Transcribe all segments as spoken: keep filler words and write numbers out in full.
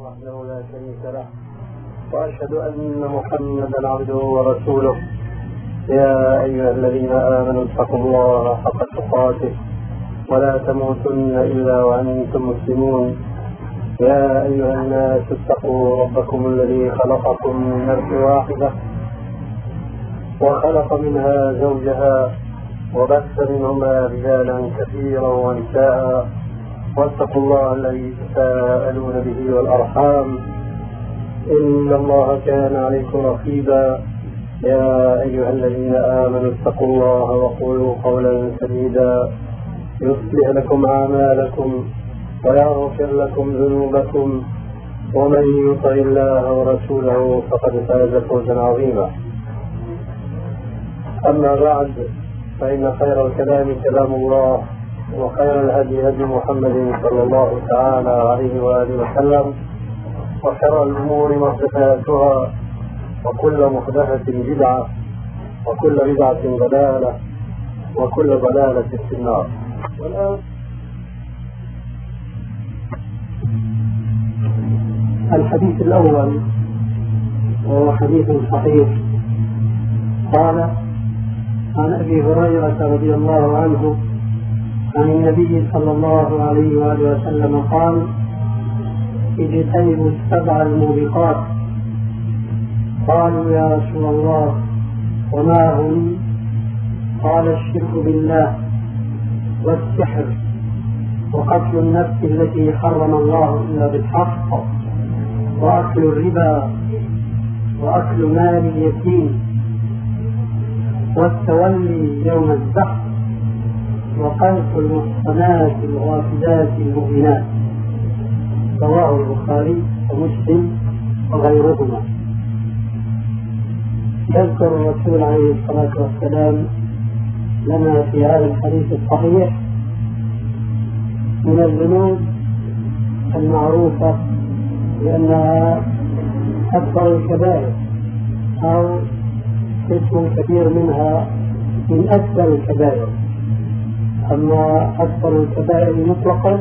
وحده لا شريك له، وأشهد أن محمدا عبده ورسوله. يا أيها الذين آمنوا اتقوا الله حق تقاته ولا تموتن إلا وأنتم مسلمون. يا أيها الناس اتقوا ربكم الذي خلقكم من نفس واحدة وخلق منها زوجها وبث منهما رجالا كثيرا ونساء، واتقوا الله الذي تساءلون به والأرحام إن الله كان عليكم رقيبا. يا أيها الذين آمنوا اتقوا الله وقولوا قولا سديدا يصلح لكم أعمالكم ويغفر لكم ذنوبكم، ومن يطع الله ورسوله فقد فاز فوزا عظيما. أما بعد، فإن خير الكلام كلام الله، وخير الهدي هدي محمد صلى الله تعالى عليه وآله وسلم، وشر الأمور محدثاتها، وكل محدثة بدعة، وكل بدعة ضلالة، وكل ضلالة في النار. والآن الحديث الأول وهو حديث صحيح. قال عن أبي هريرة رضي الله عنه عن النبي صلى الله عليه وآله وسلم قال: اجتنبوا السبع الموبقات. قالوا: يا رسول الله وما هم؟ قال: الشرك بالله، والسحر، وقتل النفس التي حرم الله إلا بالحق، وأكل الربا، وأكل مال اليتيم، والتولي يوم الزحف، وقذف المحصنات الغافلات المؤمنات. رواه البخاري ومسلم وغيرهما. يذكر الرسول عليه الصلاة والسلام لنا في هذا الحديث الصحيح من الذنوب المعروفة لأنها أكبر الكبائر، أو قسم كبير منها من أكبر الكبائر. أما أكبر الكبائر مطلقا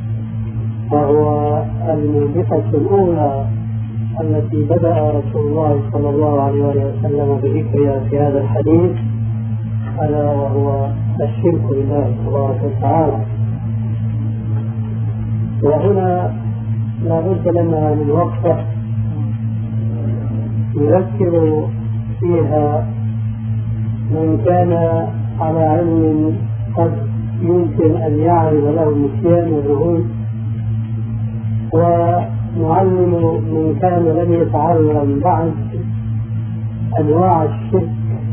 فهو الموبقة الأولى التي بدأ رسول الله صلى الله عليه وسلم بذكرها في هذا الحديث، ألا وهو الشرك بالله تبارك وتعالى. وهنا لا بد لنا من وقفة يذكر فيها من كان على علم قد يمكن أن يعرض له النسيان والذهول، ونعلم من كان لم يتعلم بعد أنواع الشرك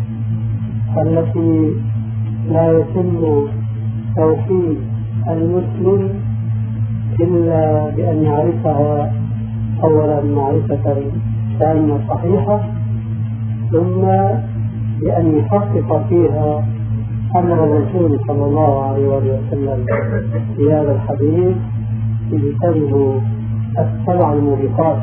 التي لا يتم توحيد المسلم إلا بأن يعرفها أولا معرفة تامة صحيحة، ثم بأن يحقق فيها أمر الرسول صلى الله عليه وسلم في هذا الحديث: اجتنبوا السبع الموبقات.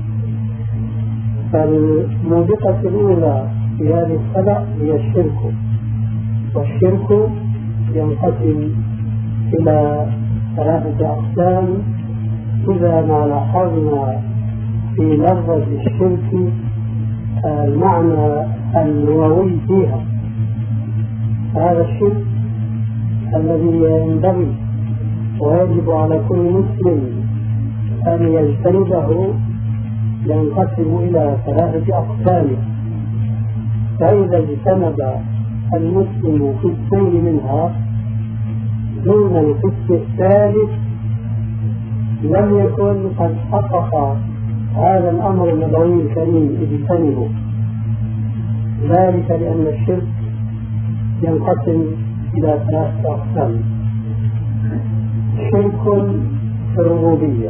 فالموبقة الأولى في هذه السبع هي الشرك، والشرك ينقسم إلى ثلاثة أقسام إذا ما لاحظنا في لفظة الشرك المعنى اللغوي فيها. هذا الشرك الذي ينبغي ويجب على كل مسلم أن يجتنبه ينقسم إلى ثلاثة أقسام. فإذا اجتنب المسلم قسمين منها دون القسم الثالث لم يكن قد حقق هذا الأمر النبوي الكريم: اجتنبوا. ذلك لأن الشرك ينقسم إلى ثلاثة أقسام: شرك في الربوبية،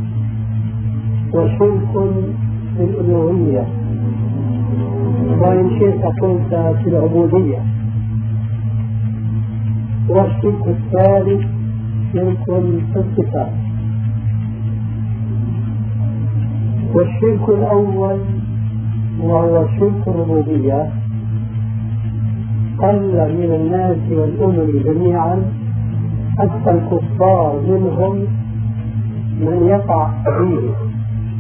وشرك في الألوهية، وإن شئت قلت في العبودية، والشرك الثالث شرك في الصفات. والشرك الأول وهو شرك الربوبية قل من الناس والأمم جميعا حتى الكفار منهم من يقع فيه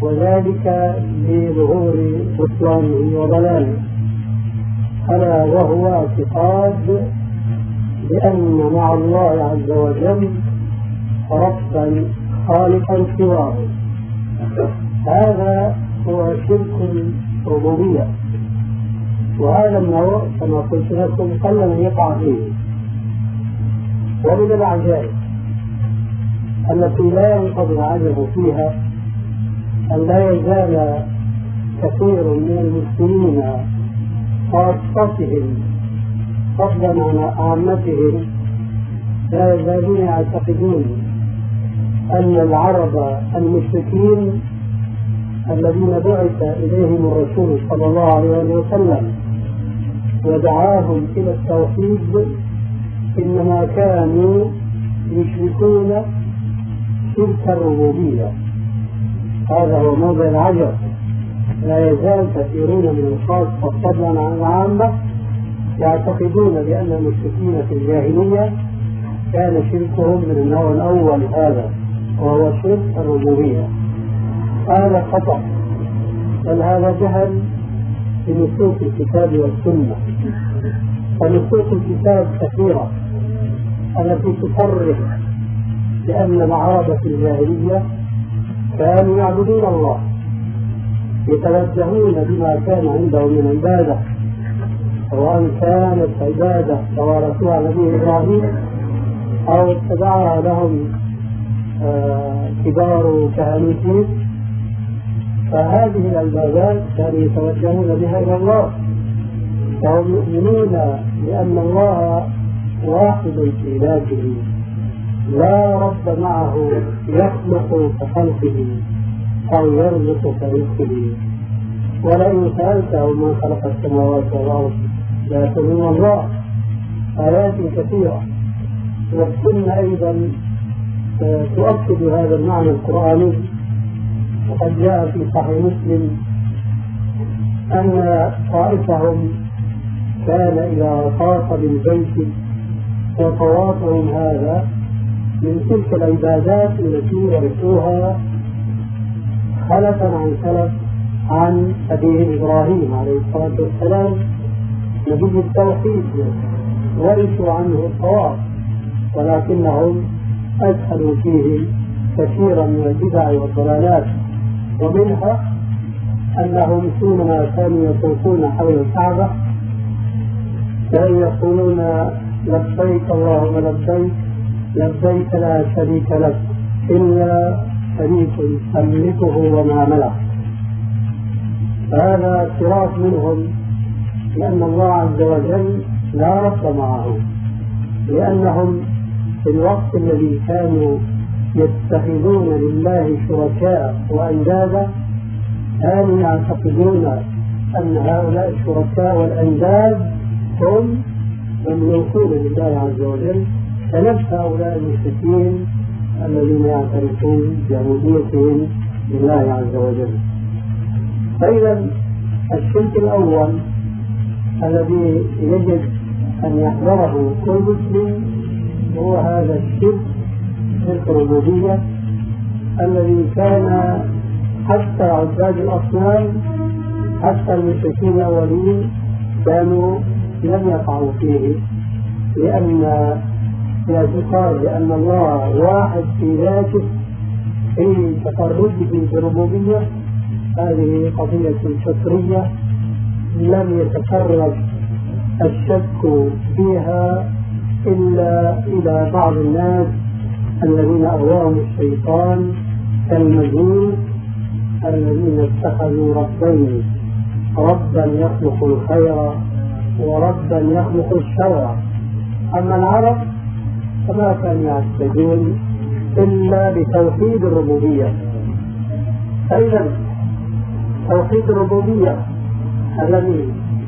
وذلك لظهور بطلانه وضلاله، ألا وهو اعتقاد بأن مع الله عز وجل ربا خالقا سواه. هذا هو شرك الربوبية، وهذا النوع كما قلت لكم قل من يقع فيه. ومن العجائب التي لا ينقضي العجب فيها أن لا يزال كثير من المسلمين خاصتهم فضلا عن عامتهم لا يزالون يعتقدون أن العرب المشركين الذين بعث إليهم الرسول صلى الله عليه وسلم ودعاهم إلى التوحيد إنما كانوا يشركون شرك الربوبية. هذا هو موضع العجب. لا يزال كثيرون من الخاصة فضلا عن العامة يعتقدون بأن المشركين في الجاهلية كان شركهم من النوع الأول هذا، وهو شرك الربوبية. هذا خطأ، بل هذا جهل بنصوص الكتاب والسنة. ونصوص الكتاب كثيرة التي تصرح بأن العرب في الجاهلية كانوا يعبدون الله، يتوجهون بما كان عندهم من عبادة، سواء كانت عبادة توارثوها نبي إبراهيم أو اتبعها لهم آه كبار كهنوتهم. فهذه العبادات كانوا يتوجهون بها إلى الله، وهم يؤمنون بأن الله واحد في ذاته لا رب معه يخلق كخلقه أو يرزق كرزقه. ولئن سألته من خلق السماوات والأرض ليقولون الله. آيات كثيرة، والسنة أيضا تؤكد هذا المعنى القرآني. وقد جاء في صحيح مسلم أن طائفهم كان إذا طاف بالبيت وطوافهم هذا من تلك العبادات التي ورثوها خلفا عن خلف عن أبيه إبراهيم عليه الصلاة والسلام نبي التوحيد، ورثوا عنه الطواف، ولكنهم أدخلوا فيه كثيرا من البدع والضلالات. ومنها أنهم حينما كانوا يطوفون حول الكعبة كانوا يقولون لبيك اللهم لبيك لبيك لا شريك لك إلا شريك تملكه وما ملك. هذا اعتراف منهم لأن الله عز وجل لا رب معه، لأنهم في الوقت الذي كانوا يتخذون لله شركاء وأندادا كانوا يعتقدون أن هؤلاء الشركاء والأنداد هم مملوكون لله عز وجل، كنفس هؤلاء المشركين الذين يعترفون بعبوديتهم لله عز وجل. فإذا الشرك الأول الذي يجب أن يحذره كل مسلم هو هذا الشرك، شرك الربوبية، الذي كان حتى عباد الأصنام حتى المشركين الأولين كانوا لم يقعوا فيه، لأن الاعتقاد بأن الله واحد في ذاته في تفرده بالربوبية هذه قضية فطرية لم يتفرج الشك فيها إلا إلى بعض الناس الذين أغواهم الشيطان كالمجوس الذين اتخذوا ربين، ربا يخلق الخير وربا يخلق الشر. أما العرب فما كانوا يعتقدون إلا بتوحيد الربوبية. أيضا توحيد الربوبية الذي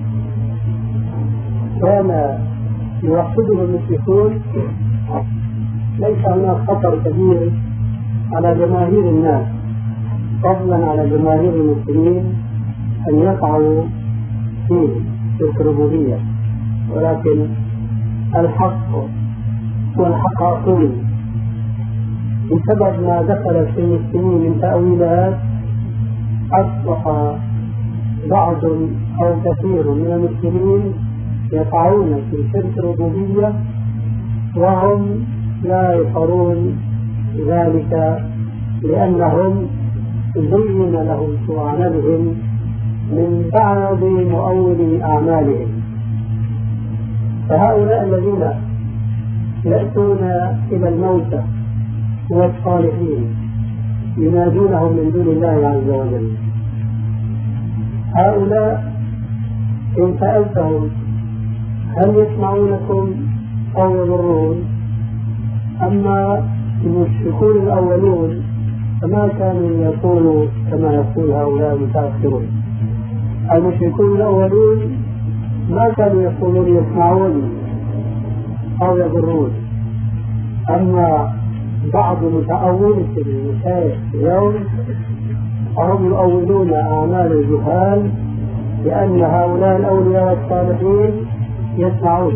كان يوحده المشركون ليس هناك خطر كبير على جماهير الناس، فضلا على جماهير المسلمين أن يقعوا فيه تلك الربوبية، ولكن الحق والحق أقول بسبب ما دخل في المسلمين من تأويلات أصبح بعض أو كثير من المسلمين يقعون في شرك الربوبية وهم لا يشعرون ذلك، لأنهم زين لهم سوء عملهم من بعض مؤولي أعمالهم. فهؤلاء الذين يأتون إلى الموتى والصالحين ينادونهم من دون الله عز وجل، هؤلاء إن سألتهم هل يسمعونكم أو يضرون؟ أما المشركون الأولون فما كانوا يقولوا كما يقول هؤلاء المتأخرون. المشركون الأولون ما كانوا يقولون يسمعون أو يضرون. أما بعض متأولة المشايخ اليوم فهم يؤولون أعمال الجهال لأن هؤلاء الأولياء والصالحين يسمعون،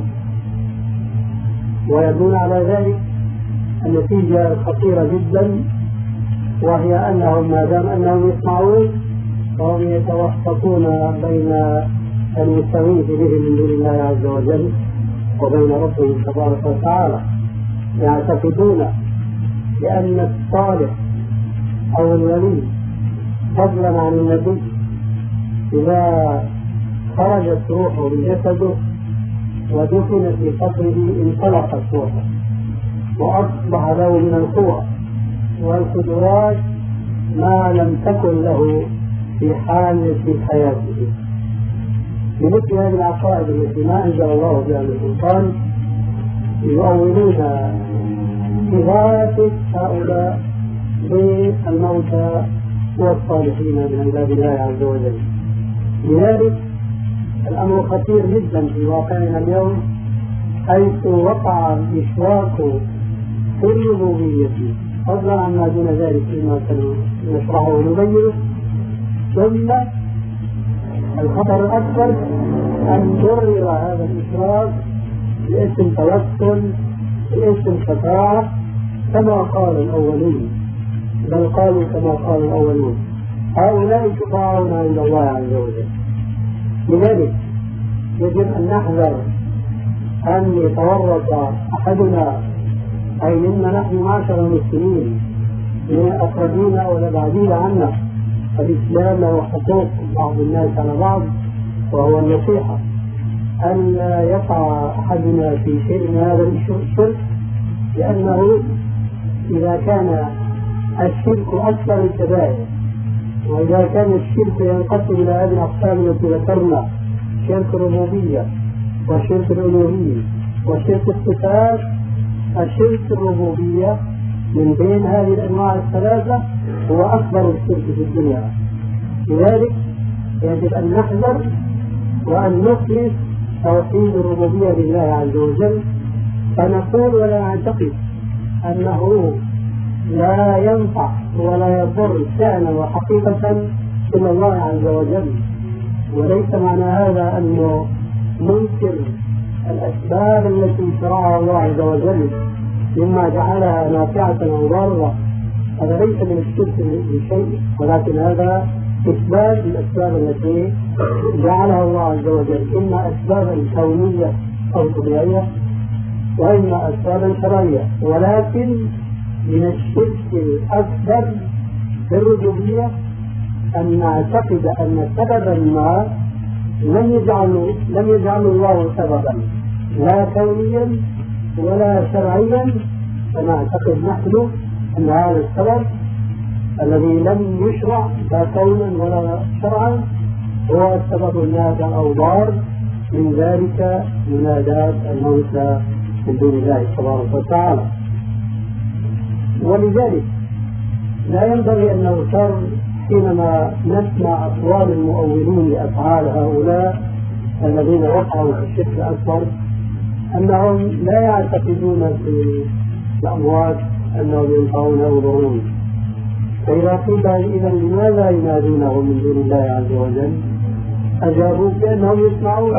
ويبنون على ذلك النتيجة خطيرة جدا، وهي أنهم ما دام أنهم يسمعون فهم يتوسطون بين المستغيث بهم من دون الله عز وجل وبين ربهم تبارك وتعالى. يعتقدون بأن الصالح أو الولي فضلا عن النبي إذا خرجت روحه من جسده ودفن في قبره انطلقت روحه وأصبح له من القوة والقدرات ما لم تكن له في حال في حياته. بمثل هذه العقائد التي ما أنزل الله بها من سلطان يؤولون إغاثة هؤلاء بالموتى والصالحين من عباد الله عز وجل. لذلك الأمر خطير جدا في واقعنا اليوم، حيث وقع الإشراك في الربوبية فضلا عما دون ذلك فيما نشرحه ونبينه. ثم الخطر الأكبر أن نرر هذا الإشراك باسم توكل، باسم شفاعة كما قال الأولون، بل قالوا كما قال الأولون هؤلاء شفاعون عند الله عز وجل. لذلك يجب أن نحذر أن يتورط أحدنا، أي منا نحن معشر المسلمين من الأقربين أو الأبعدين عنا. الإسلام له حقوق بعض الناس على بعض، وهو النصيحة أن لا يقع أحدنا في شيء من هذا الشرك، لأنه إذا كان الشرك أكثر الكبائر، وإذا كان الشرك ينقسم إلى هذه الأقسام التي ذكرنا: شرك الربوبية وشرك الألوهية وشرك الصفات، الشرك الربوبية من بين هذه الأنواع الثلاثة هو أكبر الشرك في الدنيا. لذلك يجب أن نحذر وأن نخلص توحيد الربوبية لله عز وجل، فنقول ولا نعتقد أنه لا ينفع ولا يضر شأنا وحقيقة إلا الله عز وجل. وليس معنى هذا أنه ننكر الأسباب التي شرعها الله عز وجل مما جعلها نافعة أو ضارة، هذا ليس من الشرك بشيء، ولكن هذا إثبات الأسباب التي جعلها الله عز وجل، إما أسبابا كونية أو طبيعية وإما أسبابا شرعية. ولكن من الشرك الأكبر في الربوبية أن نعتقد أن سببا ما لم يجعله لم يجعله الله سببا لا كونيا ولا شرعيا، فنعتقد نحن أن هذا السبب الذي لم يشرع لا كونا ولا شرعا هو السبب النافع أو ضار، من ذلك منادات الموتى من دون الله تبارك وتعالى. ولذلك لا ينبغي أن نغتر حينما نسمع أقوال المؤولين لأفعال هؤلاء الذين وقعوا في الشرك الأكبر أنهم لا يعتقدون في الأموات أنهم ينفعون أو يضرون. فإذا قيل إذا لماذا ينادونه من دون الله عز وجل؟ أجابوا بأنهم يسمعون.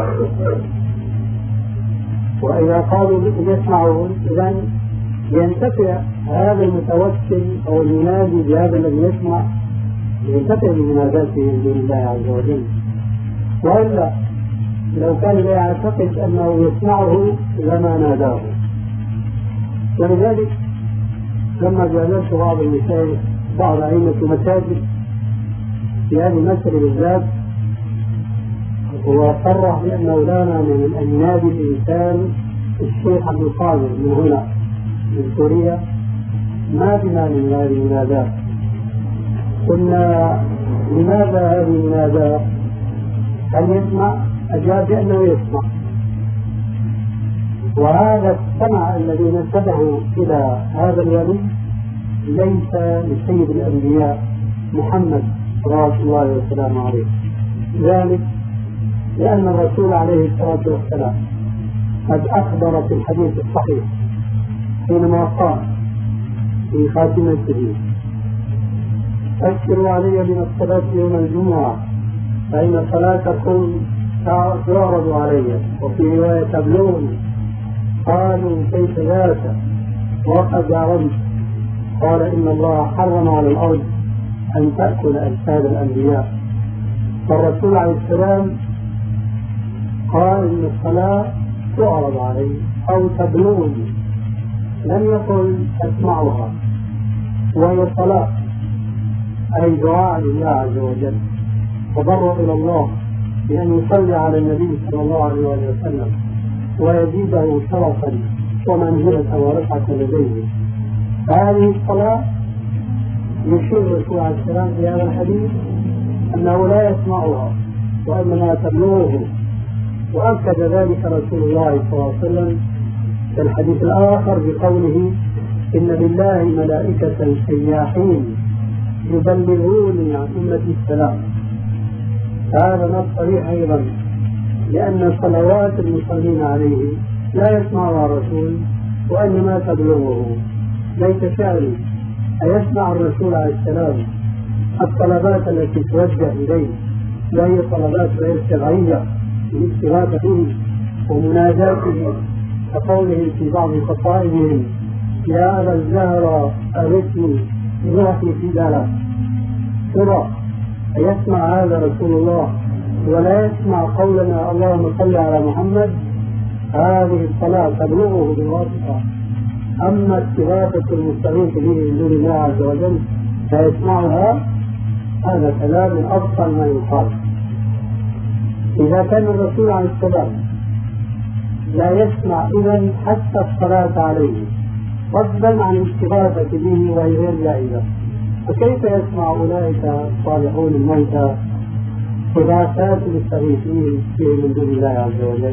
وإذا قالوا يسمعون إذن ينتفع هذا المتوكل أو المنادي بهذا الذي يسمع ينتفع بمناداته من دون الله عز وجل. وإلا لو كان لا يعتقد أنه يسمعه لما ناداه. ولذلك لما جالست بعض المشايخ بعض أئمة المساجد في هذه المسألة بالذات، هو صرح بأنه لا مانع من أن ينادي الإنسان الشيخ عبد القادر من هنا من سوريا، ما بمانع من هذه المناداة. قلنا لماذا هذه المناداة؟ هل يسمع؟ أجاب بأنه يسمع. وهذا السمع الذي نسبه إلى هذا الولي ليس لسيد الأنبياء محمد صلى الله عليه وسلم عليه، ذلك لأن الرسول عليه الصلاة والسلام قد أخبر في الحديث الصحيح حينما قال في خاتمته: أشكروا علي من الصلاة يوم الجمعة فإن صلاتكم تعرض علي. وفي رواية تبلغني. قالوا كيف ذاك وقد علمت؟ قال: إن الله حرم على الأرض أن تأكل أجساد الأنبياء. فالرسول عليه السلام قال إن الصلاة تعرض علي أو تبلغني، لم يقل أسمعها. وهي صلاة أي دعاء لله عز وجل، تضرع إلى الله بأن يصلي على النبي صلى الله عليه وسلم ويزيده شرفا ومنزلة ورفعة لديه. هذه الصلاة يشير الرسول عليه السلام في هذا الحديث أنه لا يسمعها وإنما تبلغه. وأكد ذلك رسول الله صلى الله عليه وسلم في الحديث الآخر بقوله: إن لله ملائكة سياحين يبلغوني عن أمتي السلام. هذا نص صريح أيضا، لأن صلوات المصلين عليه لا يسمعها الرسول وإنما تبلغه. ليس شأني أيسمع الرسول عليه السلام الطلبات التي توجه إليه، وهي طلبات غير شرعية بالاستغاثة به ومناجاته، كقوله في بعض قصائدهم: يا أبا الزهرة أرثني روحي في دارك. ترى يسمع هذا رسول الله ولا يسمع قولنا اللهم صل على محمد؟ هذه الصلاة تبلغه بالواسطة. أما استغاثة المستغيث به من دون الله عز وجل فيسمعها، هذا كلام من أبطل ما يقال. إذا كان الرسول عليه السلام لا يسمع إذن حتى الصلاة عليه فضلا عن الاستغاثة به وهي غير جائزة، فكيف يسمع أولئك الصالحون الموتى إغاثات المستغيثين به من دون الله عز وجل؟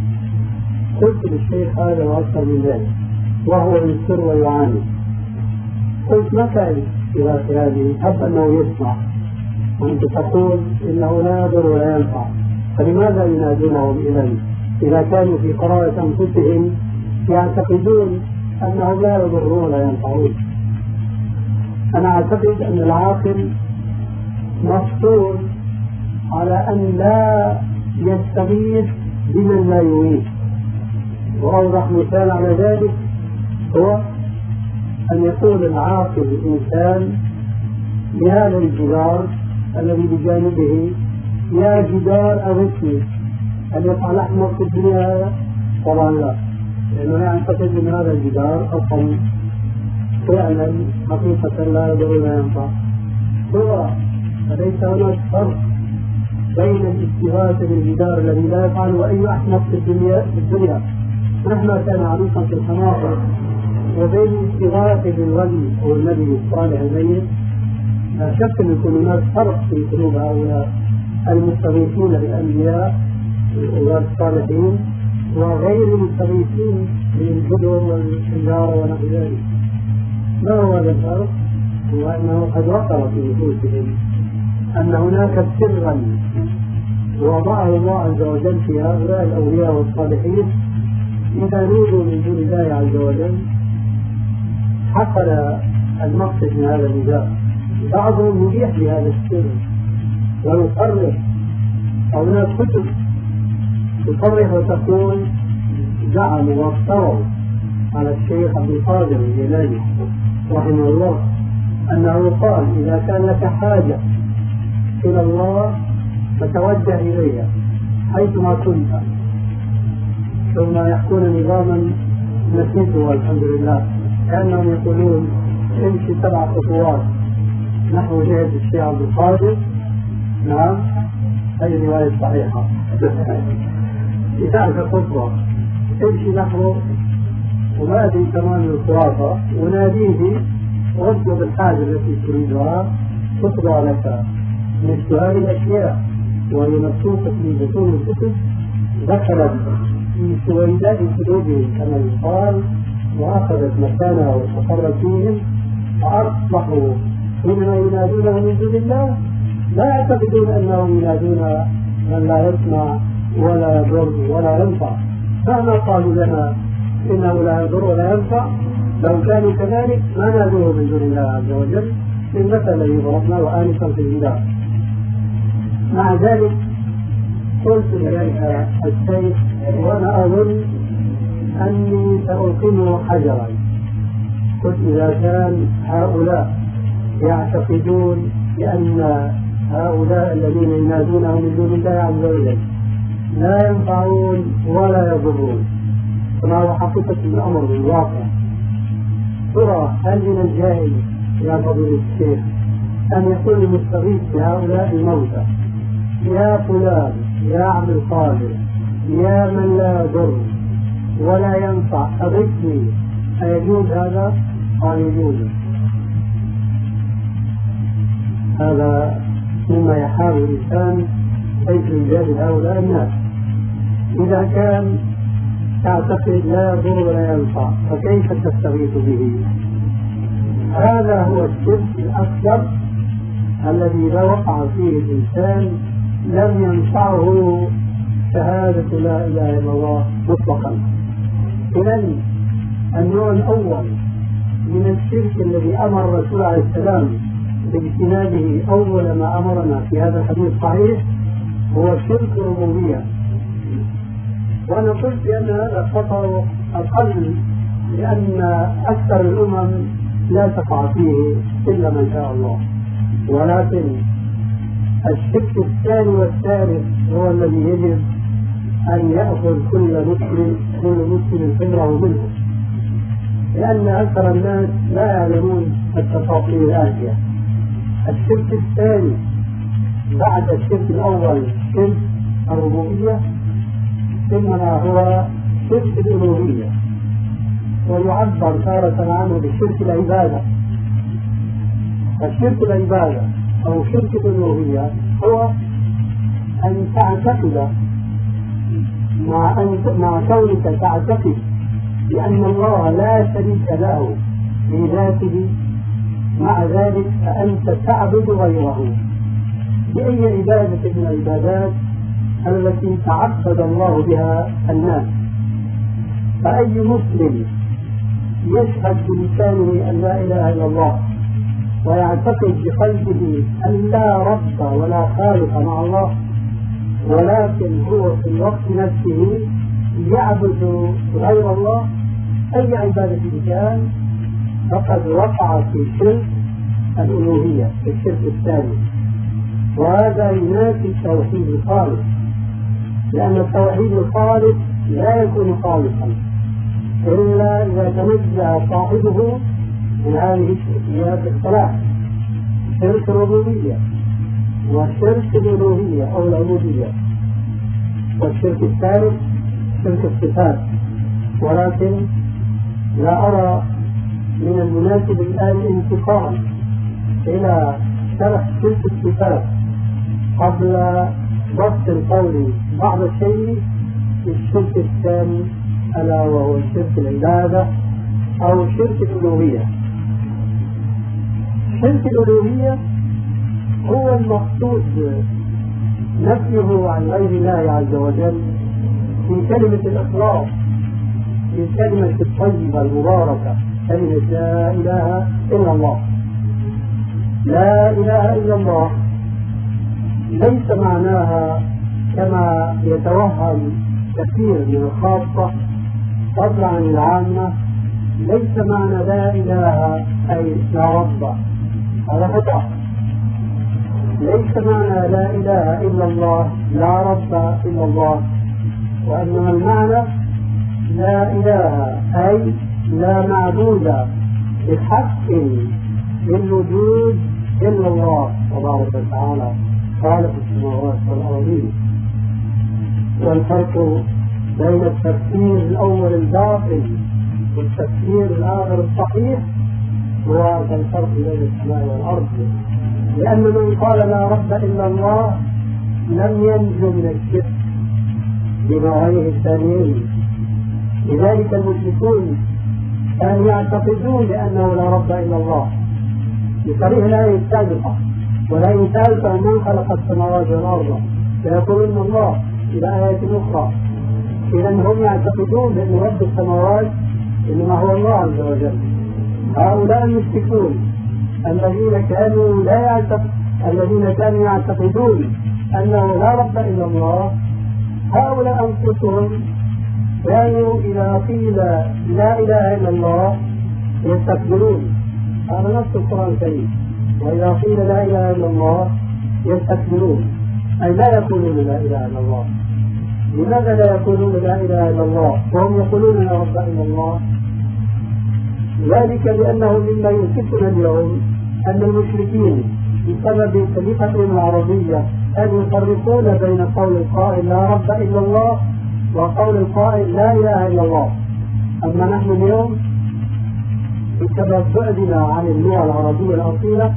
قلت للشيخ هذا وأكثر من ذلك وهو يسر ويعاني. قلت: متى الاستغاثة هذه؟ هب أنه يسمع وأنت تقول إنه لا يضر ولا ينفع، فلماذا ينادونهم إليه إذا كانوا في قراءة أنفسهم يعتقدون أنهم لا يضرون ولا ينفعون؟ أنا أعتقد أن العاقل مفطور على أن لا يستغيث بمن لا يريد. وأوضح مثال على ذلك هو أن يقول العاقل الإنسان لهذا الجدار الذي بجانبه: يا جدار أغثني. هل يفعل أحمق في الدنيا هذا؟ طبعا لا، لأنه يعتقد أن هذا الجدار أصلا فعلا حقيقة لا يضر ولا ينفع. هو فليس هناك فرق بين الاستغاثة بالجدار الذي لا يفعل وأي أحمق في الدنيا في الدنيا مهما كان عميقا في الحماقة، وبين الاستغاثة بالولي أو النبي الصالح الميت. لا شك أن يكون هناك فرق في قلوب هؤلاء المستغيثين بالأنبياء والصالحين وغير المستغيثين بالجدر والحجارة ونحو ذلك. ما هو هذا الفرق؟ هو أنه قد وقر في نفوسهم أن هناك سرا وضعه الله عز وجل في هؤلاء الأولياء والصالحين، إذا نودوا من دون الله عز وجل حصل المقصد من هذا النداء. بعضهم يبيح بهذا السر ويصرح، هناك كتب تصرح وتقول زعموا وافتروا على الشيخ عبد القادر الجيلاني رحمه الله أنه قال إذا كان لك حاجة إلى الله فتوجه إليها حيثما كنت. ثم يحكون نظاما نسيته والحمد لله، كأنهم يقولون امشي سبع خطوات نحو جهة الشيخ عبد القادر. نعم، هذه رواية صحيحة. إذا خطوة امشي نحو وما أدري تمام الخرافة وناديه واطلب الحاجة التي تريدها تخضع لك. مثل هذه الأشياء وهي مبسوطة في بطون الكتب دخلت في سويداء قلوبهم كما يقال، وأخذت مكانها واستقرت فيهم، فأصبحوا حينما ينادونه من دون الله لا يعتقدون أنهم ينادون من لا يسمع ولا يضر ولا ينفع. مهما قالوا لنا إنه لا يضر ولا ينفع، لو كانوا كذلك ما نادوه من دون الله عز وجل، المثل الذي ضربناه آنفا في البداية. مع ذلك قلت إليك الشيخ وأنا أظن أني سألقمه حجرا، قلت إذا كان هؤلاء يعتقدون بأن هؤلاء الذين ينادونه من دون الله عز وجل لا ينفعون ولا يضرون، فما هو حقيقة الأمر بالواقع؟ ترى هل من الجاهل يا فضيلة الشيخ أن يكون المستغيث بهؤلاء الموتى يا فلان يا عبد القادر يا من لا يضر ولا ينفع أغثني، أيجوز هذا؟ قال يجوز. هذا مما يحاول الإنسان كيف يجادل هؤلاء الناس. إذا كان تعتقد لا يضر ولا ينفع فكيف تستغيث به؟ هذا هو الشرك الأكبر الذي لو وقع فيه الإنسان لم ينفعه شهادة لا إله إلا الله مطلقا. إذن النوع الأول من الشرك الذي أمر الرسول عليه السلام باجتنابه أول ما أمرنا في هذا الحديث الصحيح هو شرك الربوبية. وأنا قلت بأن هذا خطر أقل، لأن أكثر الأمم لا تقع فيه إلا من شاء الله، ولكن الشرك الثاني والثالث هو الذي يجب أن يأخذ كل مسلم كل مسلم حذره منه، لأن أكثر الناس لا يعلمون التفاصيل الآتية. الشرك الثاني بعد الشرك الأول شرك الربوبية، إنما هو شرك الألوهية، ويعبر تارة عنه بشرك العبادة. الشرك العبادة أو شرك الألوهية هو أن تعتقد مع, أن مع كونك تعتقد بأن الله لا شريك له في ذاته، مع ذلك فأنت تعبد غيره بأي عبادة من العبادات التي تعبد الله بها الناس. فأي مسلم يشهد بلسانه أن لا إله إلا الله ويعتقد بقلبه أن لا رب ولا خالق مع الله، ولكن هو في الوقت نفسه يعبد غير الله أي عبادة كان، فقد وقع في شرك الألوهية في الشرك الثاني، وهذا ينافي التوحيد الخالص، لأن التوحيد الخالص لا يكون خالصا إلا إذا تنزه صاحبه من هذه الشركيات الثلاث: شرك الربوبية وشرك الألوهية أو العبودية، والشرك الثالث شرك الصفات. ولكن لا أرى من المناسب الآن الانتقال إلى شرح شرك الصفات قبل بسط القول بعض الشيء في الشرك الثاني، ألا وهو شرك العبادة أو شرك الألوهية. شرك الألوهية هو المقصود نفيه عن غير الله عز وجل في كلمة الإخلاص، في كلمة الطيبة المباركة، كلمة لا إله إلا الله. لا إله إلا الله ليس معناها كما يتوهم كثير من الخاصة فضلا عن العامة، ليس معنى لا إله أي لا رب، هذا خطأ. ليس معنى لا إله إلا الله لا رب إلا الله، وإنما المعنى لا إله أي لا معبود بحق بالوجود إلا الله تبارك وتعالى خالق السماوات والأرضين. والفرق بين التفسير الأول الباطل والتفسير الآخر الصحيح هو الفرق بين السماء والأرض، لأن من قال لا رب إلا الله لم ينجو من الشرك بنوعيه الثانيين. لذلك المشركون كانوا يعتقدون بأنه لا رب إلا الله بصريح الآية السابقة، والآية الثالثة من خلق السماوات والأرض فيقولون الله إلى آية أخرى. إذا هم يعتقدون بأن رب السماوات إنما هو الله عز وجل. هؤلاء المشركون الذين كانوا لا يعتقد الذين كانوا يعتقدون أنه لا رب إلا الله، هؤلاء أنفسهم كانوا إذا قيل لا إله إلا الله يستكبرون. هذا نص القرآن الكريم، وإذا قيل لا إله إلا الله يستكبرون، أي لا يقولون لا إله إلا الله. لماذا لا يقولون لا إله إلا الله وهم يقولون لا رب إلا الله؟ ذلك لأنه مما يؤسفنا اليوم أن المشركين بسبب سلفتهم العربية أن يفرقون بين قول القائل لا رب إلا الله وقول القائل لا إله إلا الله. أما نحن اليوم بسبب بعدنا عن اللغة العربية الأصيلة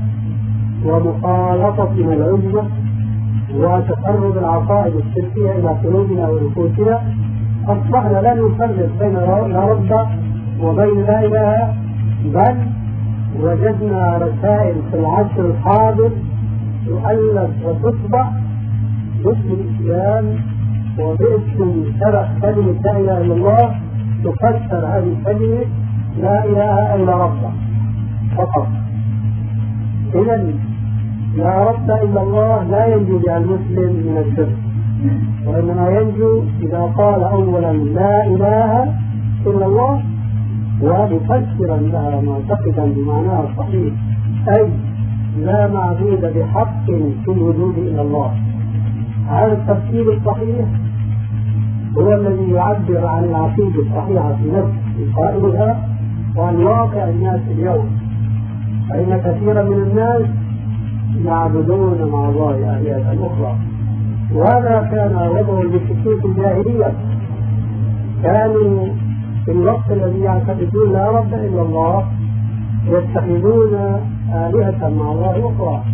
ومخالطتنا العجمة وتقرب العقائد الشركية إلى قلوبنا ونفوسنا، أصبحنا لا نفرق بين لا رب وبين لا إله، بل وجدنا رسائل في العصر الحاضر تؤلف وتطبع باسم الإسلام وباسم شرح كلمة لا إله إلا الله، تفسر هذه الكلمة لا إله إلا رب فقط. إذن لا رب إلا الله لا ينجو بها المسلم من الشرك، وإنما ينجو إذا قال أولا لا إله إلا الله ومفسرا لها معتقدا بمعناها الصحيح، أي لا معبود بحق في الوجود إلا الله. هذا التفسير الصحيح هو الذي يعبر عن العقيدة الصحيحة في نفس قائلها وعن واقع الناس اليوم، فإن كثيرا من الناس يعبدون مع الله آلهة أخرى. وهذا كان وضع المشركين في الجاهلية، كانوا في الوقت الذي يعتقدون لا رب إلا الله يتخذون آلهة مع الله أخرى.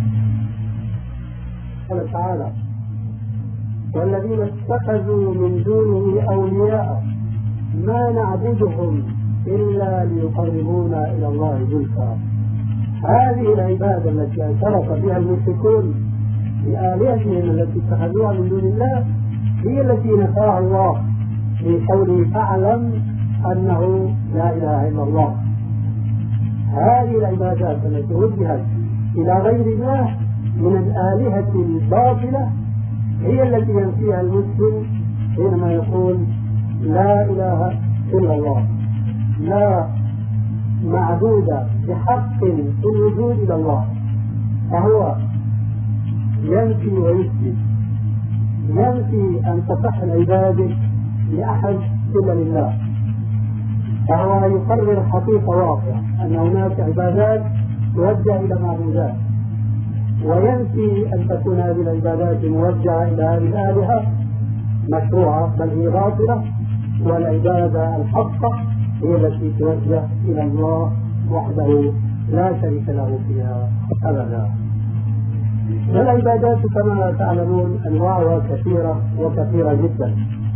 قال تعالى والذين اتخذوا من دونه أولياء ما نعبدهم إلا ليقربونا إلى الله زلفى. هذه العبادة التي اعترف بها المشركون بآلهتهم التي اتخذوها من دون الله هي التي نفاها الله في قوله فاعلم أنه لا إله إلا الله. هذه العبادات التي وجهت إلى غير الله من الآلهة الباطلة هي التي ينفيها المسلم حينما يقول لا إله إلا الله، لا معبود بحق في الوجود إلى الله. فهو ينفي ويثبت، ينفي أن تصح العبادة لأحد إلا لله، فهو يقرر حقيقة واقعة أن هناك عبادات توجه إلى معبودات، وينفي أن تكون هذه العبادات موجهة إلى هذه الآلهة مشروعة بل هي باطلة، والعبادة الحقة هي التي توجه إلى الله وحده لا شريك له فيها أبدا. والعبادات كما تعلمون أنواعها كثيرة وكثيرة جدا،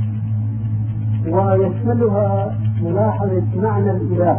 ويشملها ملاحظة معنى الإله.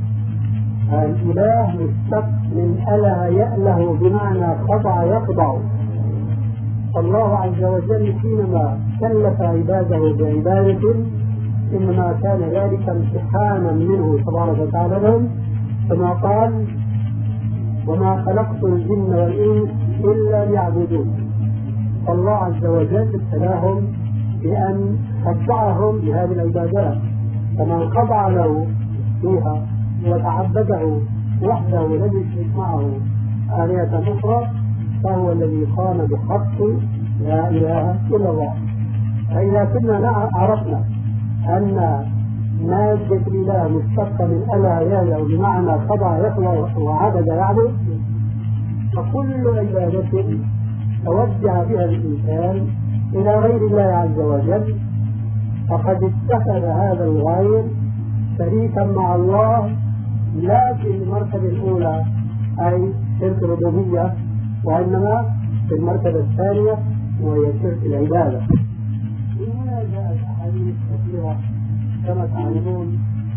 الإله مشتق من أله يأله بمعنى خضع يخضع. الله عز وجل حينما كلف عباده بعبادة إنما كان ذلك امتحانا منه تبارك وتعالى لهم، كما قال وما خلقت الجن والإنس إلا ليعبدون. الله عز وجل ابتلاهم بأن خضعهم لهذه العبادات، فمن خضع له فيها وتعبده وحده ولم يشرك معه آلهة أخرى فهو الذي قام بحق لا إله إلا الله. فإذا كنا عرفنا أن مادة الإله مشتقة من ألا يهدى بمعنى قضى يقضى وعبد يعبد، فكل عبادة توجه بها الإنسان إلى غير الله عز وجل فقد اتخذ هذا الغير شريكا مع الله، لا في المرتبة الأولى أي شرك الربوبية، وإنما في المرتبة الثانية وهي شرك العبادة. لهذا جاءت أحاديث كثيرة كما تعلمون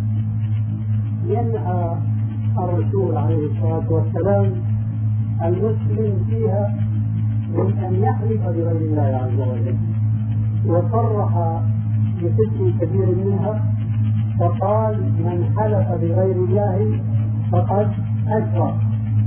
ينهى الرسول عليه الصلاة والسلام المسلم فيها من أن يحلف بغير الله عز وجل، وصرح بقسم كبير منها فقال: من حلف بغير الله فقد أشرك.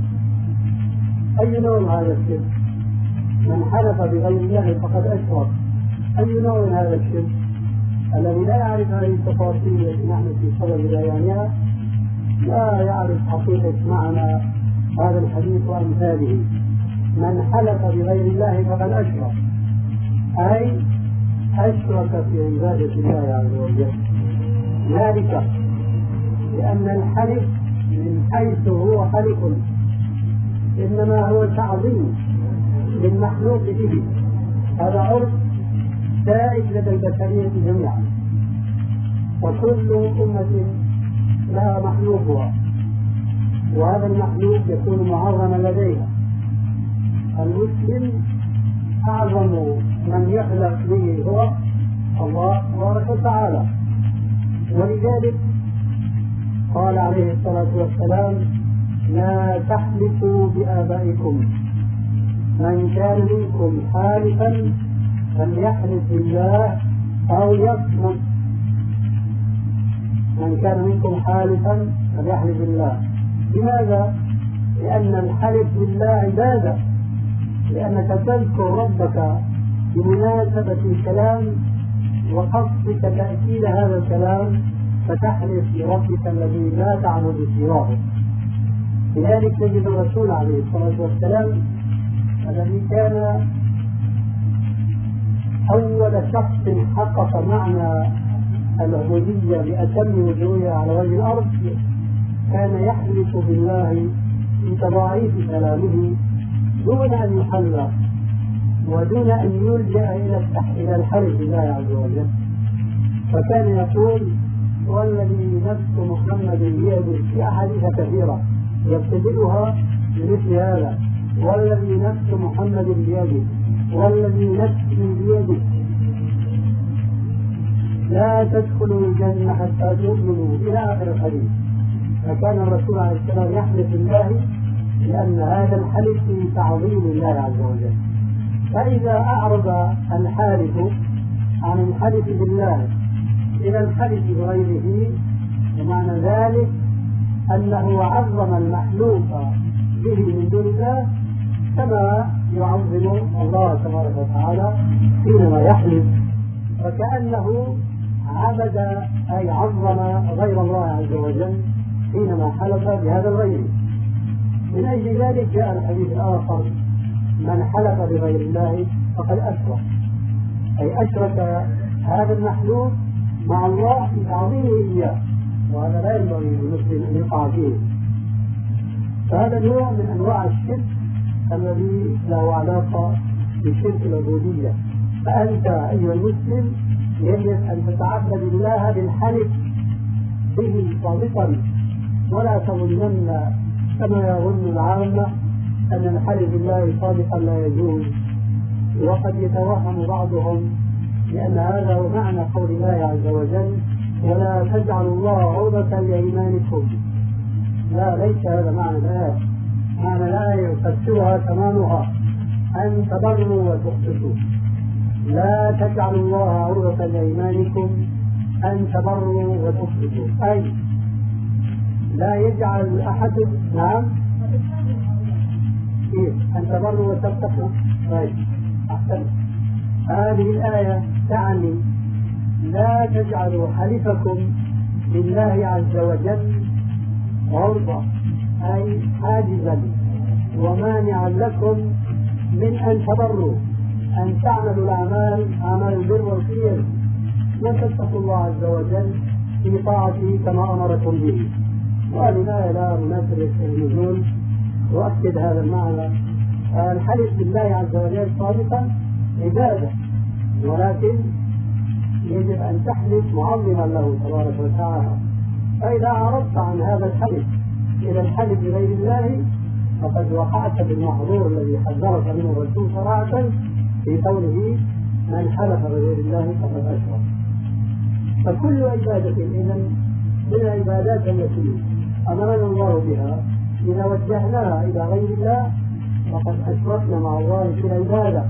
أي نوع هذا الشرك؟ من حلف بغير الله فقد أشرك. أي نوع هذا الشرك؟ الذي لا يعرف هذه التفاصيل التي نحن في صدد بيانها لا يعرف حقيقة معنى هذا الحديث وأمثاله. من حلف بغير الله فقد أشرك، أي أشرك في عبادة الله عز وجل. ذلك لأن الحلف من حيث هو حلف إنما هو تعظيم للمخلوق به، هذا عرف سائد لدى البشرية جميعا، وكل أمة لها مخلوقها، وهذا المخلوق يكون معظما لديها. المسلم أعظم من يخلق به هو الله تبارك وتعالى، ولذلك قال عليه الصلاة والسلام: لا تحلفوا بآبائكم، من كان منكم حالفا فليحلف بالله أو يصمت. من كان منكم حالفا فليحلف بالله. لماذا؟ لأن الحلف بالله عبادة، لأنك تذكر ربك بمناسبة الكلام وقصدك تأكيد هذا الكلام فتحلف بربك الذي لا تعبد سواه. لذلك تجد الرسول عليه الصلاة والسلام الذي كان أول شخص حقق معنى العبودية بأتم وجوهها على وجه الأرض كان يحلف بالله في تضاعيف كلامه دون أن يحلف ودون أن يلجأ إلى الحلف بالله عز وجل. فكان يقول: والذي نفس محمد بيده، في أحاديث كثيرة يبتدئها بمثل هذا: والذي نفس محمد بيده، والذي نفسي بيده، لا تدخلوا الجنة حتى تؤمنوا، إلى آخر الحديث. فكان الرسول عليه السلام يحلف بالله لأن هذا الحلف في تعظيم الله عز وجل. فإذا أعرض الحالف عن الحلف بالله إلى الحلف بغيره، ومعنى ذلك أنه عظم المحلوف به من دون الله كما يعظم الله تبارك وتعالى حينما يحلف، فكأنه عبد أي عظم غير الله عز وجل حينما حلف بهذا الغير. من أجل ذلك جاء الحديث الآخر: من حلف بغير الله فقد أشرك، أي أشرك هذا المحلوف مع الله في تعظيمه إياه، وهذا لا ينبغي للمسلم أن يقع فيه. فهذا نوع من أنواع الشرك الذي له علاقة بشرك العبودية. فأنت أيها المسلم يجب أن تتعبد الله بالحلف به صادقا، ولا تظنن كما يظن العامة أن الحلف بالله صادقا لا يجوز. وقد يتوهم بعضهم لأن هذا هو معنى قول الله عز وجل: ولا تجعلوا الله عرضة لأيمانكم. لا، ليس هذا معنى الآية. معنى الآية يفسرها تمامها: أن تبروا وتقسطوا. لا تجعلوا الله عرضة لأيمانكم، أن تبروا وتقسطوا، أي لا يجعل أحد. نعم، إيه؟ أن تبروا وتتقوا. طيب، أحسن. هذه الآية تعني لا تجعلوا حلفكم بالله عز وجل عرضة، أي حاجزا ومانعا لكم من أن تبروا، أن تعملوا الأعمال أعمال البر والخير، وتتقوا الله عز وجل في طاعته كما أمركم به. ولما لا مناسبة النزول وأكد هذا المعنى. الحلف بالله عز وجل صادقا عبادة، ولكن يجب أن تحلف معظما له تبارك وتعالى. فإذا أعرضت عن هذا الحلف إلى الحلف بغير الله فقد وقعت بالمحظور الذي حذرك منه الرسول صراحة في قوله من حلف بغير الله فقد أشرك. فكل عبادة إذن من العبادات التي أمرنا الله بها إذا وجهناها إلى غير الله فقد أشركنا مع الله في العبادة.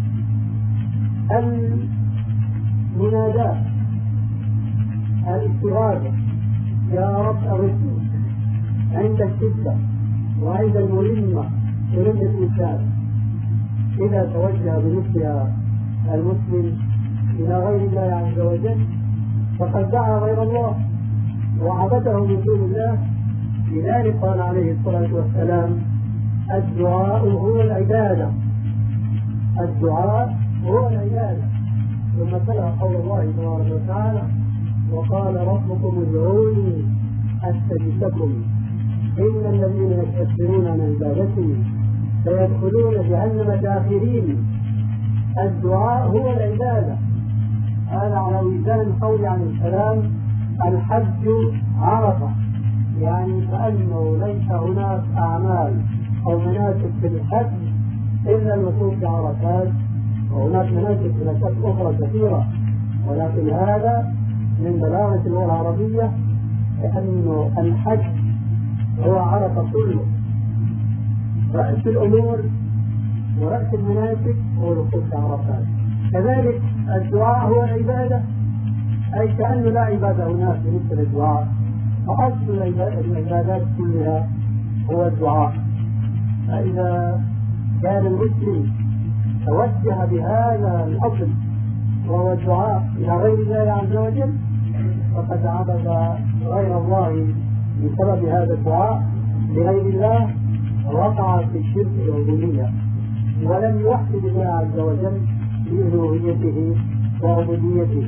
المناداة، الاستغاثة، يا رب أغثني عند الشدة وعند الملمة ملمة الإنسان، إذا توجه بمثلها المسلم إلى غير الله عز وجل فقد دعا غير الله وعبده من دون الله. لذلك قال عليه الصلاة والسلام الدعاء هو العبادة، الدعاء هو العبادة. ثم تلا قول الله تبارك وتعالى وقال ربكم ادعوني أستجب لكم إن الذين يستكبرون عن عبادتي سيدخلون جهنم داخرين. الدعاء هو العبادة. هذا على وزان قول عن السلام الحج عرفة، يعني كأنه ليس هناك أعمال أو مناسك في الحج إلا الوقوف بعرفات، وهناك مناسك في مناسك أخرى كثيرة، ولكن هذا من بلاغة اللغة العربية لأنه الحج هو عرفة كله، رأس الأمور ورأس المناسك هو الوقوف بعرفات. كذلك الدعاء هو العبادة، أي كأنه لا عبادة هناك مثل الدعاء، فأصل العبادات كلها هو الدعاء. فإذا كان المسلم توجه بهذا الأصل وهو الدعاء إلى غير الله عز وجل فقد عبد غير الله بسبب هذا الدعاء لغير الله، وقع في الشرك العبودية ولم يوحد الله عز وجل بألوهيته وعبوديته.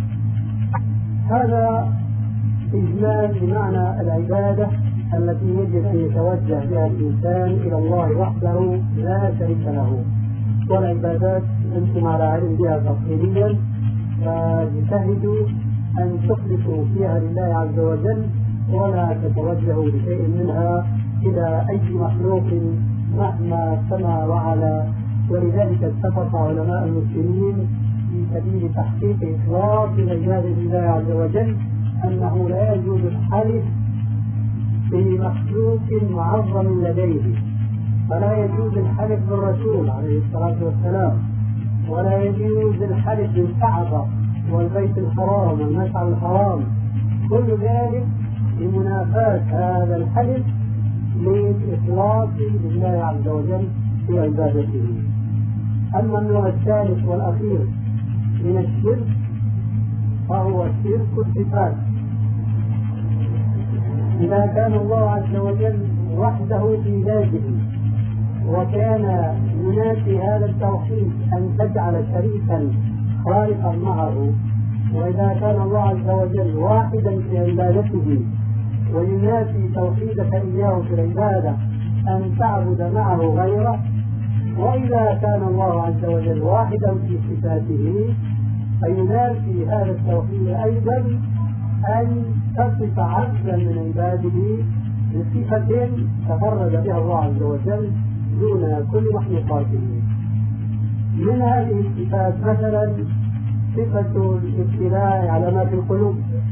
هذا إجمال بمعنى العبادة التي يجب أن يتوجه بها الإنسان إلى الله وحده لا شريك له. والعبادات أنتم على علم بها تفصيليا، فاجتهدوا أن تخلصوا فيها لله عز وجل ولا تتوجهوا بشيء منها إلى أي مخلوق مهما سمى وعلى. ولذلك اتفق علماء المسلمين في سبيل تحقيق إخلاص العبادة لله عز وجل أنه لا يجوز الحلف بمخلوق معظم لديه، فلا يجوز الحلف بالرسول عليه الصلاة والسلام، ولا يجوز الحلف بالكعبة والبيت الحرام والمشعر الحرام، كل ذلك لمنافاة هذا الحلف للإخلاص لله عز وجل في عبادته. أما النوع الثالث والأخير من الشرك فهو شرك الصفات. إذا كان الله عز وجل وحده في ذاته وكان ينافي هذا التوحيد أن تجعل شريكا خالقا معه، وإذا كان الله عز وجل واحدا في عبادته وينافي توحيدك إياه في العبادة أن تعبد معه غيره، وإذا كان الله عز وجل واحدا في صفاته فينافي هذا التوحيد أيضا أن تصف عبدا من عباده بصفة تفرد بها الله عز وجل دون كل مخلوقاته. من هذه الصفات مثلا صفة الاطلاع على ما في القلوب،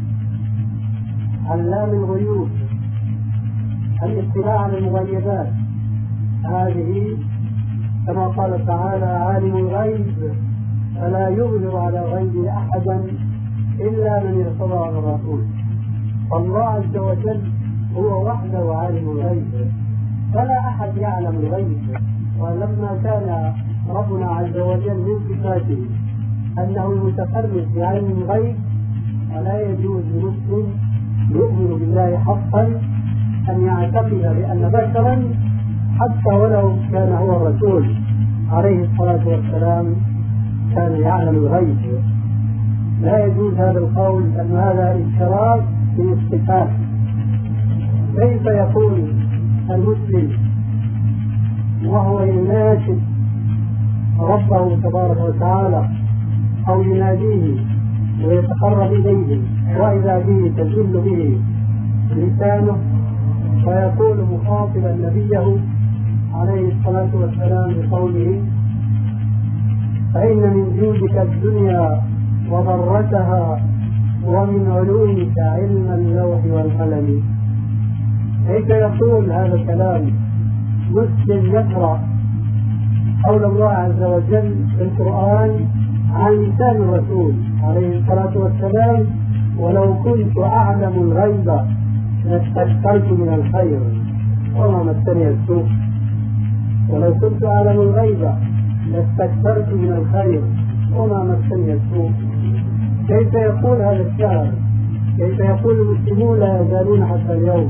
علام الغيوب، الاطلاع على المغيبات، هذه كما قال تعالى عالم الغيب فلا يظهر على غيبه أحدا إلا من ارتضى من الرسول. فالله عز وجل هو وحده عالم الغيب فلا أحد يعلم الغيب. ولما كان ربنا عز وجل من صفاته أنه المتفرد بعلم الغيب فلا يجوز لمسلم يؤمن بالله حقا أن يعتقد بأن بشرا حتى ولو كان هو الرسول عليه الصلاة والسلام كان يعلم الغيب. لا يجوز هذا القول أن هذا اشتراك في الصفات. كيف يكون المسلم وهو يناشد ربه تبارك وتعالى أو يناديه ويتقرب إليه وإذا به تزل به لسانه فيقول مخاطبا نبيه عليه الصلاة والسلام بقوله: فإن من جودك الدنيا وضرتها ومن علومك علم اللوح والقلم. كيف يقول هذا الكلام مسلم يقرأ قول الله عز وجل في القرآن عن لسان الرسول عليه الصلاة والسلام: ولو كنت أعلم الغيب لاستكثرت من الخير وما مسني السوء. ولو كنت أعلم الغيب لاستكثرت من الخير وما مسني السوء. كيف يقول هذا الشعر؟ كيف يقول المسلمون لا يزالون حتى اليوم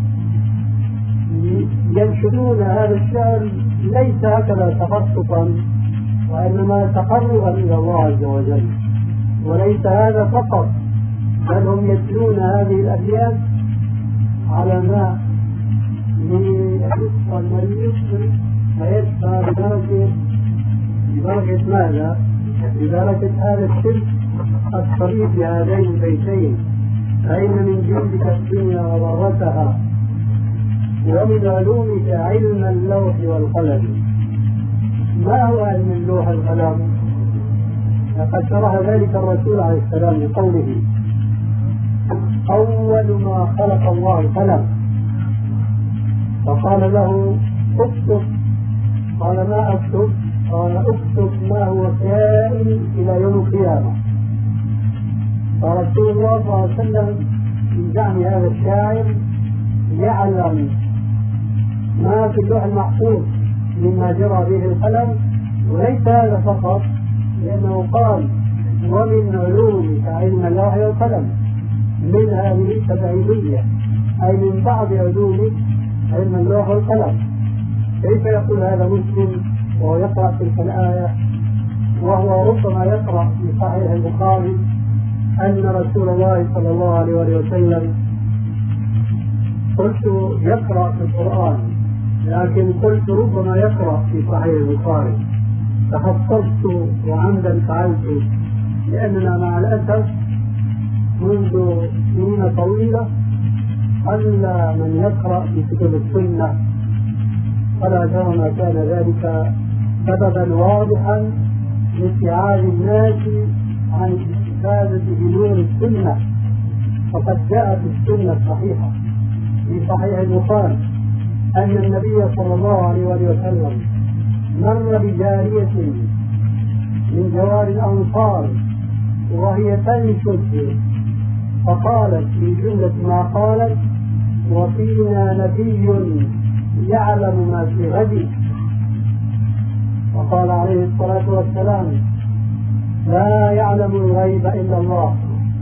ينشدون هذا الشعر ليس هكذا تخصصا وإنما تقربا إلى الله عز وجل؟ وليس هذا فقط، بل هم يتلون هذه الأبيات على ماء ليشق المريض فيشفى بدرجة بدرجة ماذا؟ بدرجة هذا الشرك الصريح بهذين البيتين: فإن من جودك الدنيا وضرتها ومن علومك علم اللوح والقلم. ما هو علم اللوح والقلم؟ لقد شرح ذلك الرسول عليه السلام بقوله: أول ما خلق الله القلم، فقال له: اكتب. قال: ما أكتب؟ قال: اكتب ما هو كائن إلى يوم القيامة. فرسول الله صلى الله عليه وسلم من زعم هذا الشاعر يعلم ما في اللوح المحفوظ مما جرى به القلم. وليس هذا فقط، لأنه قال: ومن علومك علم اللوح والقلم. من هذه التبعيدية، أي من بعض علومك علم اللوح والقلم. كيف يقول هذا مسلم وهو يقرأ تلك الآية وهو ربما يقرأ في صحيح البخاري أن رسول الله صلى الله عليه وسلم، قلت يقرأ في القرآن لكن قلت ربما يقرأ في صحيح البخاري، تخصصت وعمدا فعلت، لأننا مع الأسف منذ سنين طويلة قل من يقرأ في كتب السنة، فلا جرم كان ذلك سببا واضحا لابتعاد الناس عن الاستفادة بنور السنة. فقد جاء في السنة الصحيحة في صحيح البخاري أن النبي صلى الله عليه وسلم مر بجارية من جوار الأنصار وهي تنشد، فقالت في جملة ما قالت: وفينا نبي يعلم ما في غد. وقال عليه الصلاة والسلام: لا يعلم الغيب إلا الله.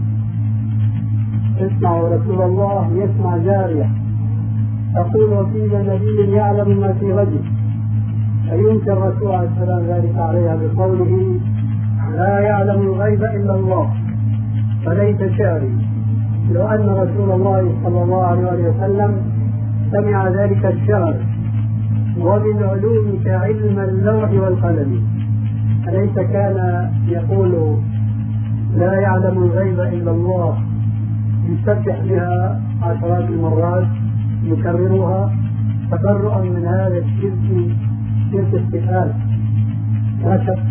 اسمع رسول الله يسمع جارية تقول: وفينا نبي يعلم ما في غد. فينكر الرسول عليه السلام ذلك عليها بقوله: لا يعلم الغيب إلا الله. فليس شعري لو أن رسول الله صلى الله عليه وسلم سمع ذلك الشعر: ومن علومك علم اللوح والقلم. أليس كان يقول: لا يعلم الغيب إلا الله، يسبح بها عشرات المرات يكررها تبرؤا من هذا الشرك، شرك الصفات. لا شك.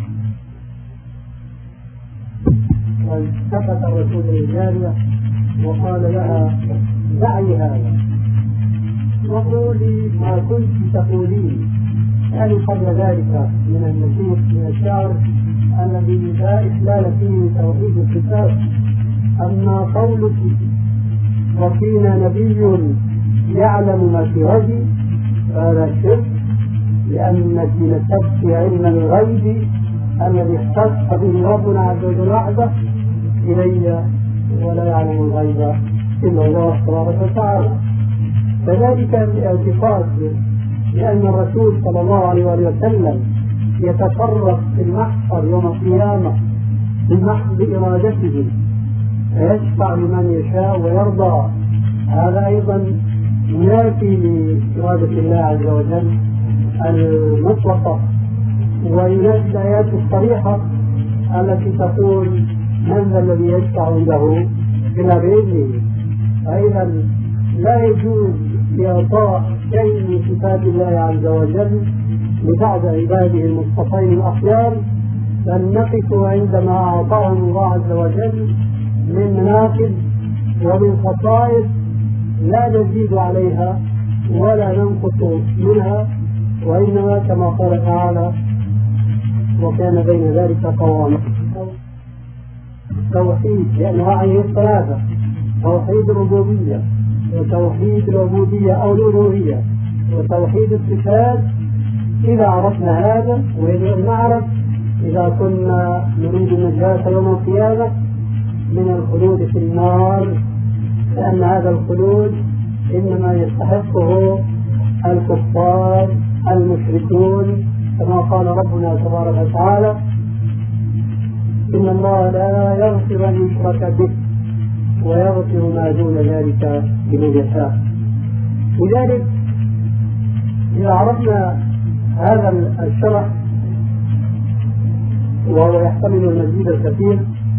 والتفت الرسول للجارية وقال لها: دعي هذا وقولي ما كنت تقولين. يعني قبل ذلك من النشيد من الشعر الذي لا إخلال فيه توحيد الصفات. أما قولك: وفينا نبي يعلم ما في غد، فهذا شرك، لأنك نسبت علم الغيب الذي اختص به ربنا عز وجل وحده إلي، ولا يعلم الغيب إلا الله تبارك وتعالى. كذلك الاعتقاد لأن الرسول صلى الله عليه وسلم يتصرف في المحشر يوم القيامة بمحض إرادته فيشفع لمن يشاء ويرضى. هذا أيضا ينافي لإرادة الله عز وجل المطلقة، وينافي الآيات الصريحة التي تقول من ذا الذي يشفع عنده إلا بإذنه. فإذا لا يجوز إعطاء شيء من صفات الله عز وجل لبعض عباده المصطفين الأخيار، بل نقف عندما أعطاهم الله عز وجل من مناقب ومن خصائص لا نزيد عليها ولا ننقص منها، وإنما كما قال تعالى وكان بين ذلك قواما. توحيد بأنواعه الثلاثة: توحيد الربوبية، وتوحيد العبودية أو الألوهية، وتوحيد الصفات. إذا عرفنا هذا ويجب أن نعرف إذا كنا نريد النجاة يوم القيامة من الخلود في النار، لأن هذا الخلود إنما يستحقه الكفار المشركون، كما قال ربنا تبارك وتعالى: إن الله لا يغفر أن يشرك به ويغفر ما دون ذلك لمن يشاء. لذلك إذا عرفنا هذا الشرح وهو يحتمل المزيد الكثير،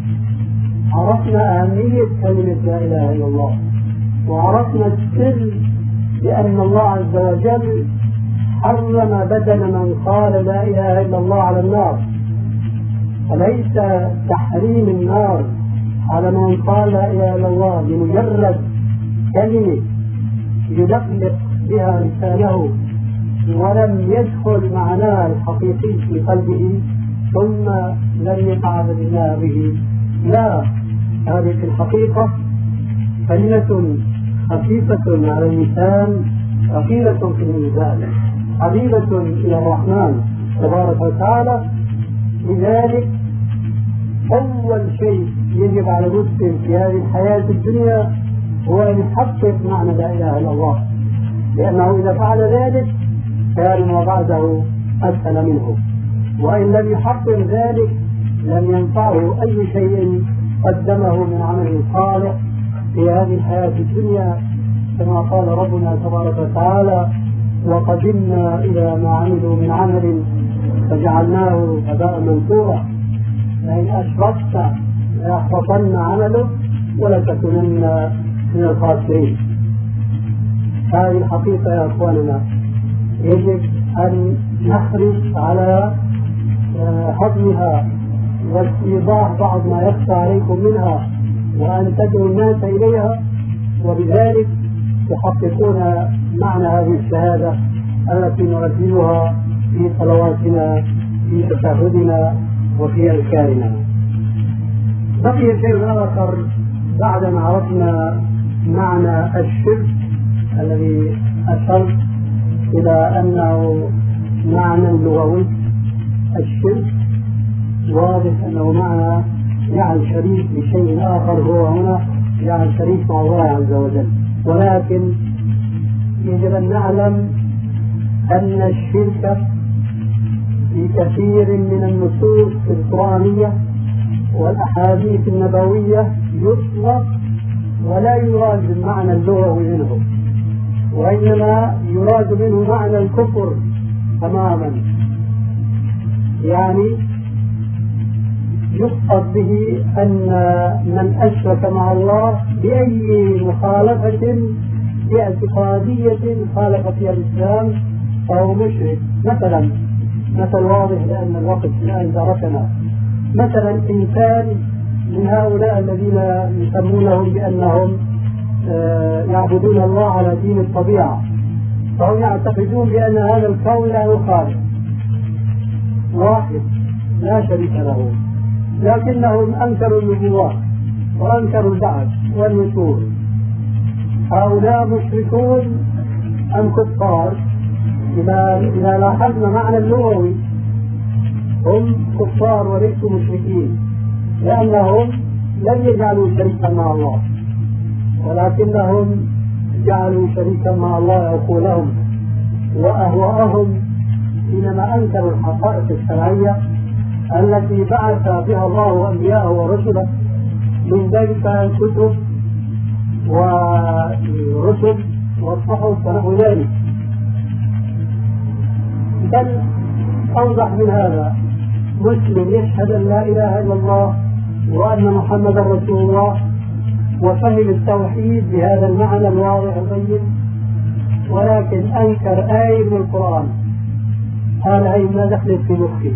عرفنا أهمية كلمة لا إله إلا الله، وعرفنا السر بأن الله عز وجل حرم بدن من قال لا إله إلا الله على النار، وليس تحريم النار على من قال لا إله إلا الله بمجرد كلمة يلقلق بها لسانه ولم يدخل معناه الحقيقي في قلبه ثم لم يتعبد الله به. لا، هذه في الحقيقة كلمة خفيفة على اللسان، ثقيلة في الميزان، حبيبة إلى الرحمن تبارك وتعالى. لذلك أول شيء يجب على المسلم في هذه الحياة الدنيا هو أن يحقق معنى لا إله إلا الله، لأنه إذا فعل ذلك كان ما بعده أسهل منه، وإن لم يحقق ذلك لم ينفعه أي شيء قدمه من عمل صالح في هذه الحياة الدنيا، كما قال ربنا تبارك وتعالى: وقدمنا إلى ما عملوا من عمل فجعلناه هباء منثورا لئن أشركت ليحبطن عمله ولتكونن من الخاسرين. هذه الحقيقة يا أخواننا يجب أن نحرص على هضمها واستيضاح بعض ما يخفى عليكم منها، وأن تدعوا الناس إليها، وبذلك تحققون معنى هذه الشهادة التي نرددها في صلواتنا في تشهدنا وفي أذكارنا. بقي شيء آخر بعد ما عرفنا معنى الشرك الذي أشرت إلى أنه معنى لغوي. الشرك واضح أنه معنى يعني شريك بشيء آخر، هو هنا يعني شريك مع الله عز وجل، ولكن يجب أن نعلم أن الشرك في كثير من النصوص القرآنية والأحاديث النبوية يطلق ولا يراد المعنى اللغوي منه، وإنما يراد منه معنى الكفر تماما، يعني يقصد به أن من أشرك مع الله بأي مخالفة باعتقادية خالف فيها الإسلام فهو مشرك. مثلا مثل واضح لأن الوقت الآن دركنا، مثلا إنسان من هؤلاء الذين يسمونهم بأنهم يعبدون الله على دين الطبيعة، فهم يعتقدون بأن هذا الكون له خالق واحد لا شريك له، لكنهم أنكروا النبوات وأنكروا البعث والنشور. هؤلاء مشركون أم كفار؟ إذا إذا لاحظنا معنى اللغوي هم كفار وليسوا مشركين، لأنهم لم يجعلوا شريكا مع الله، ولكنهم جعلوا شريكا مع الله عقولهم وأهواءهم حينما أنكروا الحقائق الشرعية التي بعث بها الله أنبياءه ورسله، من ذلك الكتب والرسل والصحف ونحو ذلك. بل أوضح من هذا، مسلم يشهد أن لا إله إلا الله وأن محمدا رسول الله وفهم التوحيد بهذا المعنى الواضح البين، ولكن أنكر آية من القرآن، قال هي ما دخلت في مخي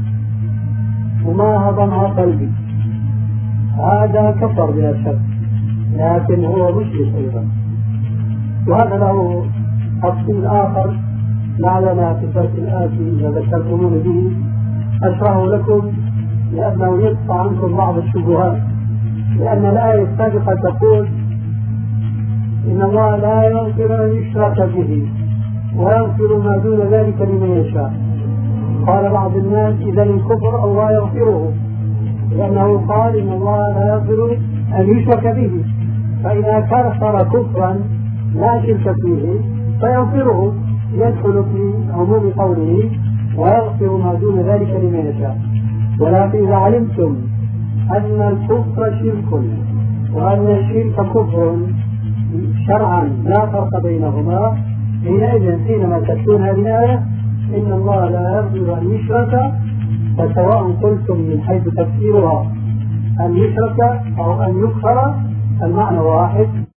وما هضمها قلبي، هذا كفر بلا شك، لكن هو مشرك أيضا. وهذا له تفصيل آخر لعلنا في الدرس الآتي إذا ذكرتمون به أشرحه لكم، لأنه يقطع عنكم بعض الشبهات. لأن الآية السابقة تقول إن الله لا يغفر أن يشرك به ويغفر ما دون ذلك لمن يشاء. قال بعض الناس إذا الكفر الله يغفره، لأنه قال إن الله لا يغفر أن يشرك به، فإذا كفر كفرا لا شرك فيه فيغفره، يدخل في عموم قوله ويغفر ما دون ذلك لمن يشاء. ولكن إذا علمتم أن الكفر شرك وأن الشرك كفر شرعا لا فرق بينهما، حينئذ حينما تكون هذه الآية إن الله لا يغفر أن يشرك، فسواء قلتم من حيث تفسيرها أن يشرك أو أن يكفر المعنى واحد.